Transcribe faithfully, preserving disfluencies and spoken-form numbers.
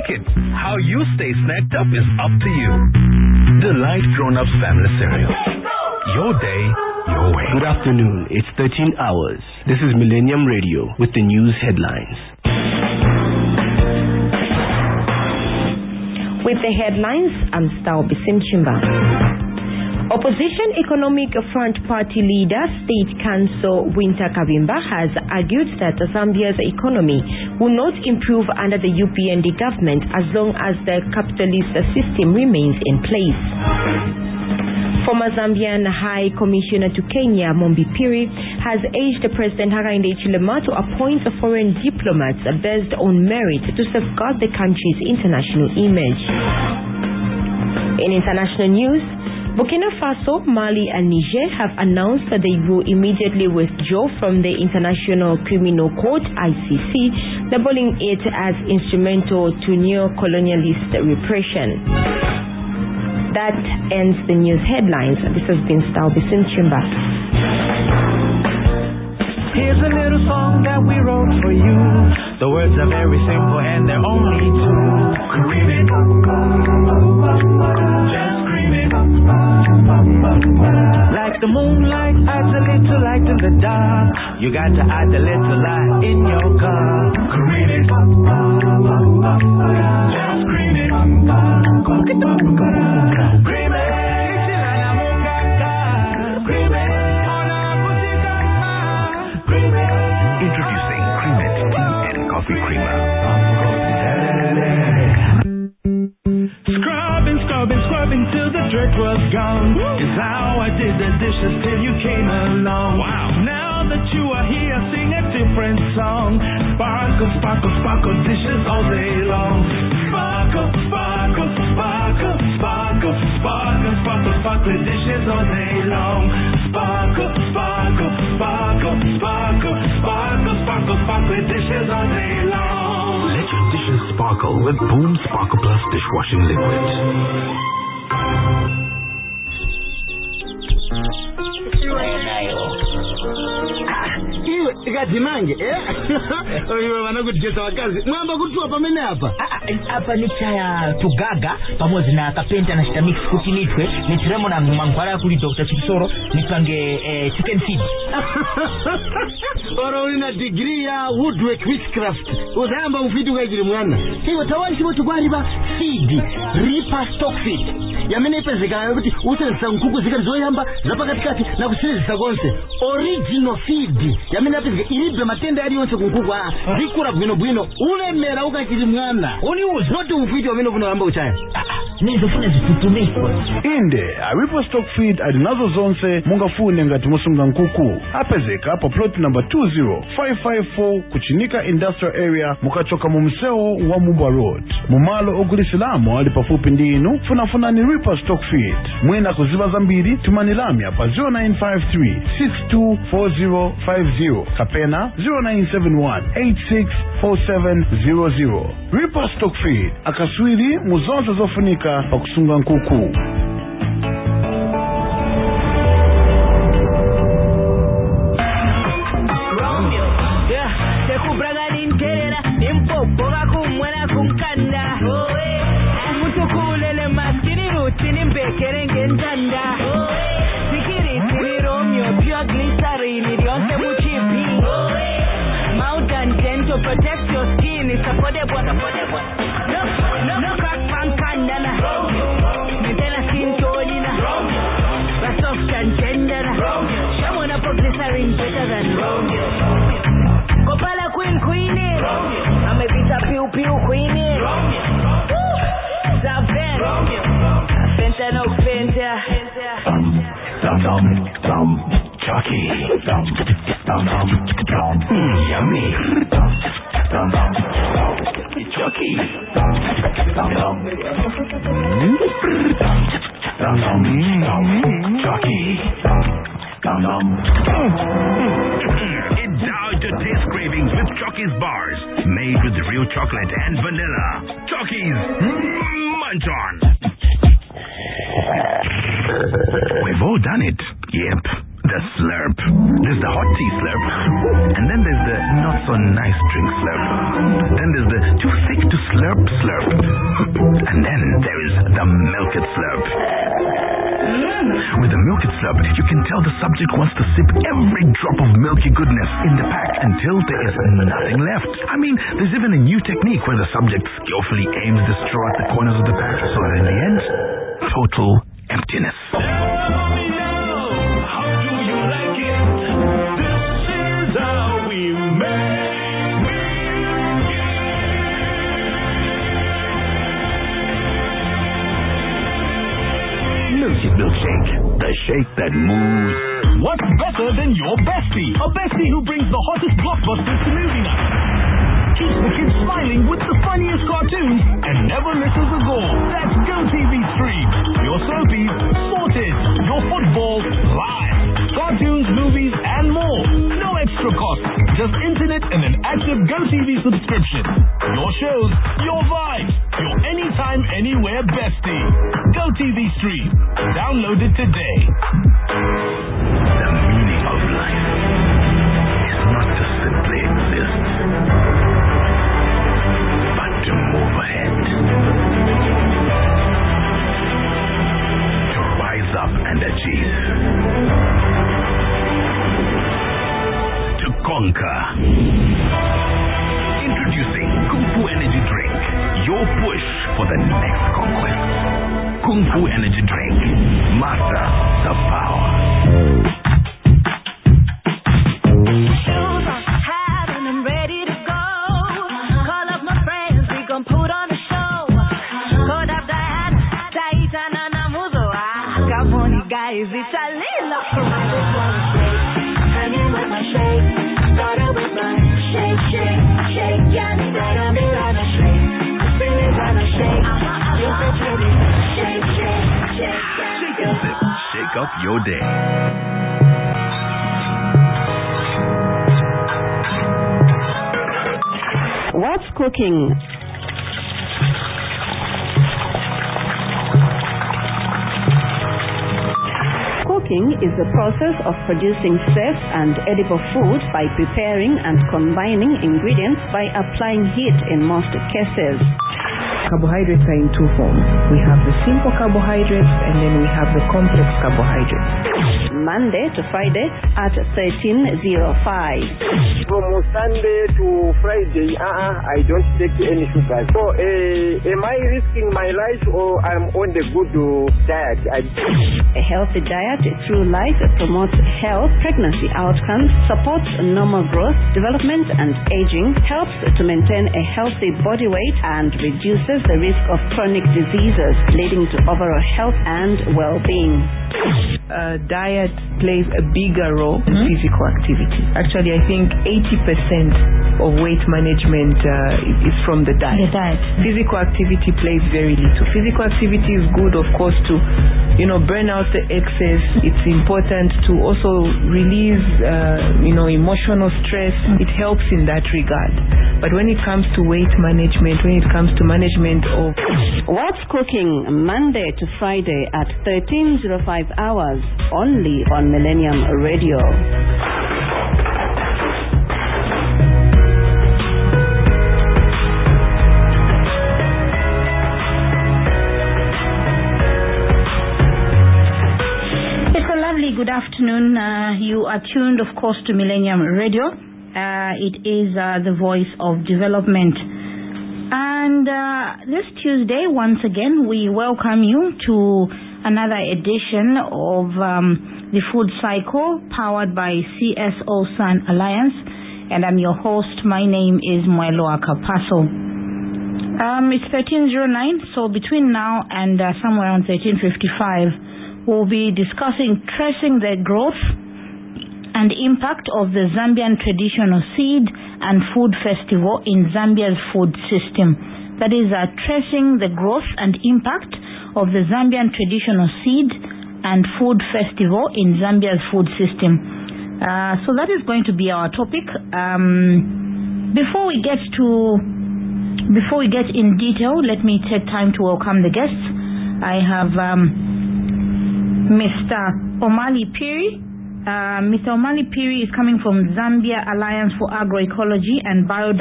like it. How you stay snacked up is up to you. Delight Grown Ups Family Cereal. Your day, your way. Good afternoon. It's thirteen hours. This is Millennium Radio with the news headlines. With the headlines, I'm Stalby Simchimba. Opposition Economic Front Party leader, State Council Winter Kavimba, has argued that Zambia's economy will not improve under the U P N D government as long as the capitalist system remains in place. Former Zambian High Commissioner to Kenya, Mombi Piri, has urged President Hakainde Hichilema to appoint foreign diplomats based on merit to safeguard the country's international image. In international news, Burkina Faso, Mali and Niger have announced that they will immediately withdraw from the International Criminal Court, I C C, labeling it as instrumental to neo-colonialist repression. That ends the news headlines. This has been Stalby Simchimba. Here's a little song that we wrote for you. The words are very simple and they're only two. Scream it, just scream it. Like the moonlight adds a little light in the dark. You got to add a little light in your car. Scream it, just scream it. Scream it. Introducing Creamet Tea and Coffee Creamer. Scrubbing, scrubbing, scrubbing till the dirt was gone. Is how I did the dishes till you came along. Wow. Now that you are here, sing a different song. Sparkle, sparkle, sparkle dishes all day long. Sparkle, sparkle, sparkle, sparkle, sparkle, sparkle, sparkle dishes all day long. Sparkle, sparkle, sparkle, sparkle, sparkle, sparkle, sparkle dishes all day long. Let your dishes sparkle with Boom Sparkle Plus dishwashing liquid. Ikadzimange eh oyo vanakujeza wakazi mwamba kutua pamene apa apa ni chaya tugaga pamoja na kapenta na shitamix kuti nitwe nitiremo na mangwara kuli Doctor Chipsoro nipange eh, chicken feed. Oro una degree ya woodwork witchcraft uzamba mfiti ukajiri mwana hiyo tawali shibo tukwariba feed reaper stock feed yamene ipezeka kuti usenza nkuku zikalizoyamba zapakatikati na kusenzisa konse original feed yamene apezeka ilibe matenda yali yonse kunkuku ah zikura bwino bwino ulemera ukachiri mwana oni uzi not umfiti wamene kunoamba uchaya nizofuna zitutumiko inde a reaper stock feed adinazo zonse mungafune ngati musunga nkuku apezeka apa plot number two zero five five four kuchinika industrial area mukachoka mu mseo wa Mubwa Road mumalo ogulisilamo ali pafupi ndi inu funafuna ni reaper stock feed mwina kuziba zambiri tumanilamya pa zero nine five three six two four zero five zero kapena zero nine seven one eight six four seven zero zero. Reaper stock feed akaswiri muzonse zofunika pa kusunga nkuku. Protect your skin, it's affordable, affordable. No, no, no crack pan candana. Nutella skin tonina. But soft and tender. Someone up of glycerin better than Romeo. Copala queen queenie. I'm a bit of pew pew queenie. Zaven. Fenta no fenta. Dum dum dum Chucky. Dum dum dum dum yummy. Dum dum Chucky. Dum dum dum dum Chucky. Dum dum. Indulge your taste cravings with Chucky's bars, made with real chocolate and vanilla. Chucky's, munch on. We've all done it. Yep. The slurp. There's the hot tea slurp. And then there's the not so nice drink slurp. Then there's the too thick to slurp slurp, slurp. And then there is the Milk It Slurp. With the Milk It Slurp, you can tell the subject wants to sip every drop of milky goodness in the pack until there is nothing left. I mean, there's even a new technique where the subject skillfully aims the straw at the corners of the pack, so that in the end, total emptiness. Milkshake, the shake that moves. What's better than your bestie? A bestie who brings the hottest blockbusters to movie night. Keeps the kids smiling with the funniest cartoons and never misses a goal. That's GoTV Stream. Your soapies sorted. Your football live. Cartoons, movies, and more. No extra cost. Just internet and an active GoTV subscription. Your shows, your vibe. Your anytime, anywhere bestie. GoTV Stream. Download it today. The meaning of life is not to simply exist, but to move ahead. To rise up and achieve. To conquer. Introducing Kung Fu Energy Drink. Your push for the next conquest. Kung Fu Energy Drink. Master the power. Shoes on, hat on, and ready to go. Call up my friends, we gon' put on a show. Code up the hat, Taita Nana Muzo. Come on, you guys, it's a little Tell me what my shake. Started with my shake, shake, shake. Yeah, that I'm in a shake. Spin it on a shake. You're so pretty. Shake, shake, shake. Shake and sip. Shake up your day. What's cooking? Cooking is the process of producing safe and edible food by preparing and combining ingredients by applying heat in most cases. Carbohydrates are in two forms. We have the simple carbohydrates and then we have the complex carbohydrates. Monday to Friday at thirteen oh five. From Sunday to Friday, uh-uh, I don't take any sugar. So, uh, am I risking my life or I'm on the good uh, diet? I... A healthy diet through life promotes health, pregnancy outcomes, supports normal growth, development and aging, helps to maintain a healthy body weight and reduces the risk of chronic diseases, leading to overall health and well-being. Uh, diet plays a bigger role in mm-hmm. physical activity. Actually, I think eighty percent of weight management uh, is from the diet. The diet. Physical activity plays very little. Physical activity is good, of course, to you know burn out the excess. It's important to also release uh, you know emotional stress. It helps in that regard. But when it comes to weight management, when it comes to management of What's Cooking, Monday to Friday at thirteen oh five hours, only on Millennium Radio. It's a lovely good afternoon. Uh, you are tuned, of course, to Millennium Radio. Uh, it is uh, the voice of development. And uh, this Tuesday, once again, we welcome you to another edition of um, the Food Cycle, powered by C S O Sun Alliance. And I'm your host. My name is Mweloa Kapaso. Um, it's thirteen oh nine, so between now and uh, somewhere around thirteen fifty-five, we'll be discussing tracing the growth and impact of the Zambian Traditional Seed and Food Festival in Zambia's food system. That is, uh, tracing the growth and impact of the Zambian Traditional Seed and Food Festival in Zambia's food system. Uh, so that is going to be our topic. Um, before we get to, before we get in detail, let me take time to welcome the guests. I have um, Mister Omali Piri. Uh, Mister Omali Piri is coming from Zambia Alliance for Agroecology and Biodiversity.